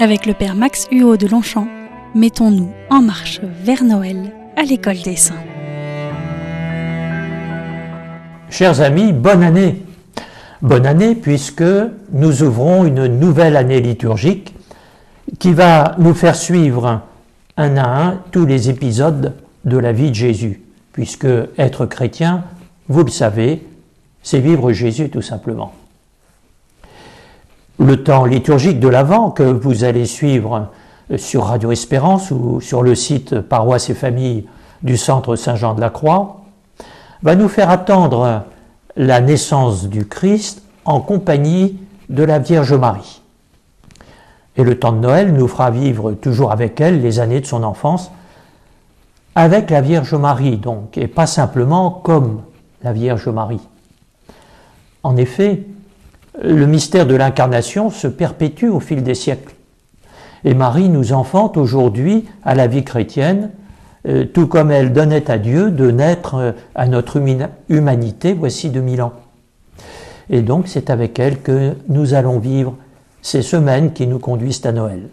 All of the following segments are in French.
Avec le Père Max Huot de Longchamp, mettons-nous en marche vers Noël à l'École des Saints. Chers amis, bonne année! Bonne année puisque nous ouvrons une nouvelle année liturgique qui va nous faire suivre un à un tous les épisodes de la vie de Jésus, puisque être chrétien, vous le savez, c'est vivre Jésus tout simplement. Le temps liturgique de l'Avent que vous allez suivre sur Radio Espérance ou sur le site Paroisse et Famille du Centre Saint-Jean de la Croix va nous faire attendre la naissance du Christ en compagnie de la Vierge Marie. Et le temps de Noël nous fera vivre toujours avec elle les années de son enfance, avec la Vierge Marie donc, et pas simplement comme la Vierge Marie. En effet, le mystère de l'incarnation se perpétue au fil des siècles. Et Marie nous enfante aujourd'hui à la vie chrétienne, tout comme elle donnait à Dieu de naître à notre humanité voici 2000 ans. Et donc c'est avec elle que nous allons vivre ces semaines qui nous conduisent à Noël.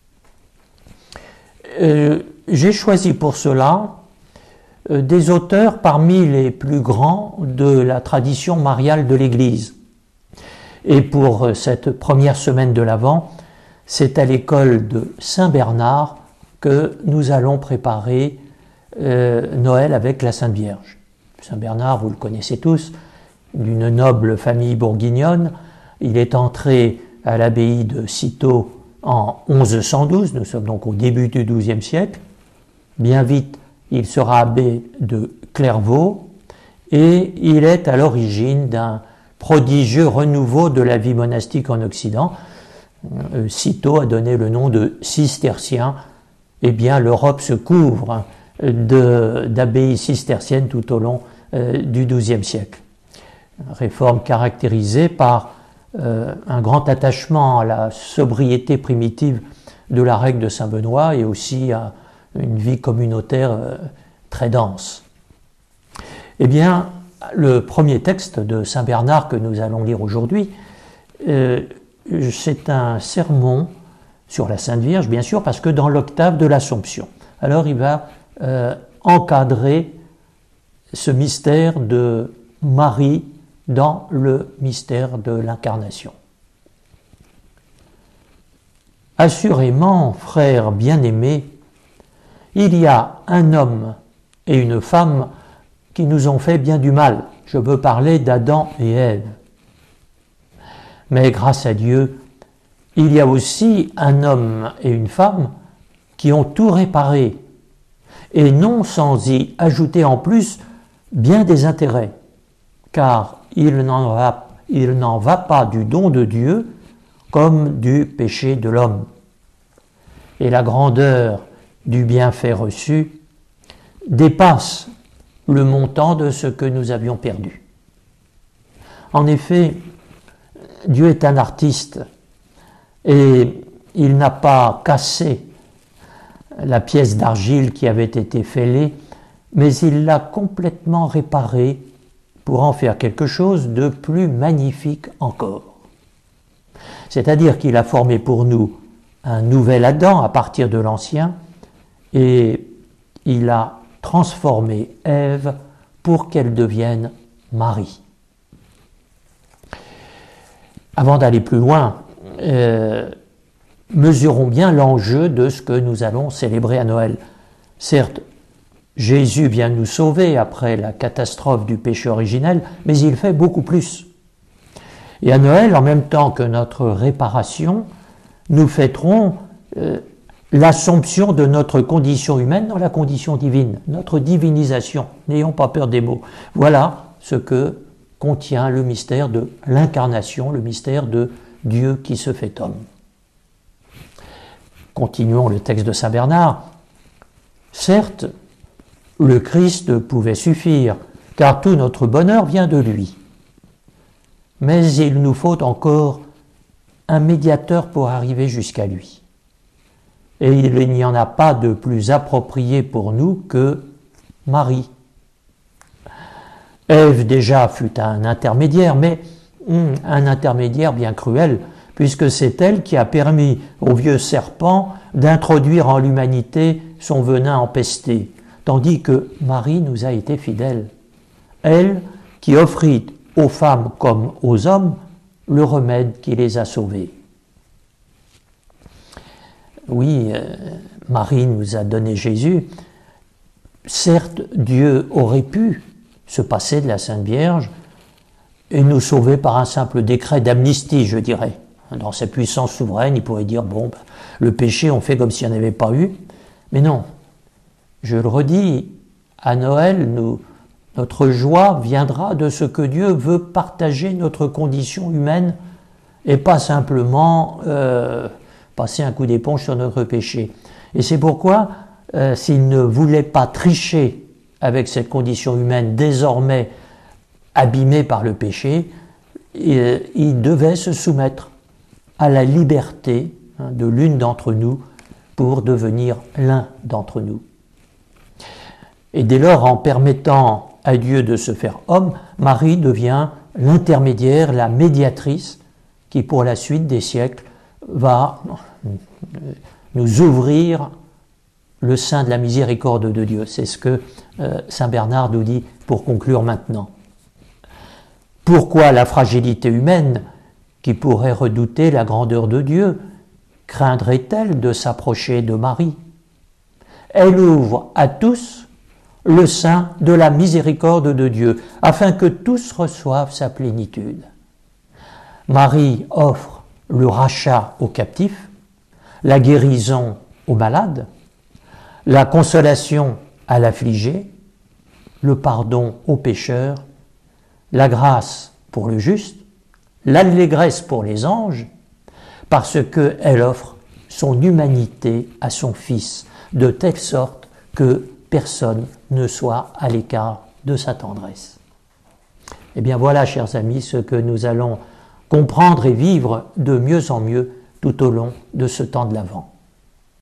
J'ai choisi pour cela des auteurs parmi les plus grands de la tradition mariale de l'Église. Et pour cette première semaine de l'Avent, c'est à l'école de Saint-Bernard que nous allons préparer Noël avec la Sainte Vierge. Saint-Bernard, vous le connaissez tous, d'une noble famille bourguignonne. Il est entré à l'abbaye de Cîteaux en 1112, nous sommes donc au début du XIIe siècle. Bien vite, il sera abbé de Clairvaux et il est à l'origine d'un prodigieux renouveau de la vie monastique en Occident. Cîteaux a donné le nom de cisterciens. Eh bien, l'Europe se couvre d'abbayes cisterciennes tout au long du XIIe siècle. Réforme caractérisée par un grand attachement à la sobriété primitive de la règle de Saint-Benoît et aussi à une vie communautaire très dense. Eh bien, le premier texte de Saint-Bernard que nous allons lire aujourd'hui, c'est un sermon sur la Sainte Vierge, bien sûr, parce que dans l'octave de l'Assomption. Alors il va encadrer ce mystère de Marie dans le mystère de l'incarnation. Assurément, frères bien-aimés, il y a un homme et une femme qui nous ont fait bien du mal. Je veux parler d'Adam et Ève. Mais grâce à Dieu, il y a aussi un homme et une femme qui ont tout réparé, et non sans y ajouter en plus bien des intérêts, car il n'en va pas du don de Dieu comme du péché de l'homme. Et la grandeur du bienfait reçu dépasse le montant de ce que nous avions perdu. En effet, Dieu est un artiste et il n'a pas cassé la pièce d'argile qui avait été fêlée, mais il l'a complètement réparée pour en faire quelque chose de plus magnifique encore. C'est-à-dire qu'il a formé pour nous un nouvel Adam à partir de l'ancien et il a transformé Ève pour qu'elle devienne Marie. Avant d'aller plus loin, mesurons bien l'enjeu de ce que nous allons célébrer à Noël. Certes, Jésus vient nous sauver après la catastrophe du péché originel, mais il fait beaucoup plus. Et à Noël, en même temps que notre réparation, nous fêterons l'assomption de notre condition humaine dans la condition divine, notre divinisation. N'ayons pas peur des mots. Voilà ce que contient le mystère de l'incarnation, le mystère de Dieu qui se fait homme. Continuons le texte de Saint Bernard. Certes, le Christ pouvait suffire, car tout notre bonheur vient de lui. Mais il nous faut encore un médiateur pour arriver jusqu'à lui. Et il n'y en a pas de plus approprié pour nous que Marie. Ève déjà fut un intermédiaire, mais un intermédiaire bien cruel, puisque c'est elle qui a permis au vieux serpent d'introduire en l'humanité son venin empesté, tandis que Marie nous a été fidèle. Elle qui offrit aux femmes comme aux hommes le remède qui les a sauvés. Oui, Marie nous a donné Jésus. Certes, Dieu aurait pu se passer de la Sainte Vierge et nous sauver par un simple décret d'amnistie, je dirais. Dans sa puissance souveraine, il pourrait dire, bon, le péché, on fait comme s'il n'y en avait pas eu. Mais non, je le redis, à Noël, notre joie viendra de ce que Dieu veut partager notre condition humaine et pas simplement passer un coup d'éponge sur notre péché. Et c'est pourquoi, s'il ne voulait pas tricher avec cette condition humaine désormais abîmée par le péché, il devait se soumettre à la liberté de l'une d'entre nous pour devenir l'un d'entre nous. Et dès lors, en permettant à Dieu de se faire homme, Marie devient l'intermédiaire, la médiatrice qui, pour la suite des siècles, va nous ouvrir le sein de la miséricorde de Dieu. C'est ce que saint Bernard nous dit pour conclure maintenant. Pourquoi la fragilité humaine, qui pourrait redouter la grandeur de Dieu, craindrait-elle de s'approcher de Marie? Elle ouvre à tous le sein de la miséricorde de Dieu, afin que tous reçoivent sa plénitude. Marie offre le rachat aux captifs, la guérison aux malades, la consolation à l'affligé, le pardon aux pécheurs, la grâce pour le juste, l'allégresse pour les anges, parce qu'elle offre son humanité à son Fils, de telle sorte que personne ne soit à l'écart de sa tendresse. Eh bien voilà, chers amis, ce que nous allons comprendre et vivre de mieux en mieux tout au long de ce temps de l'Avent.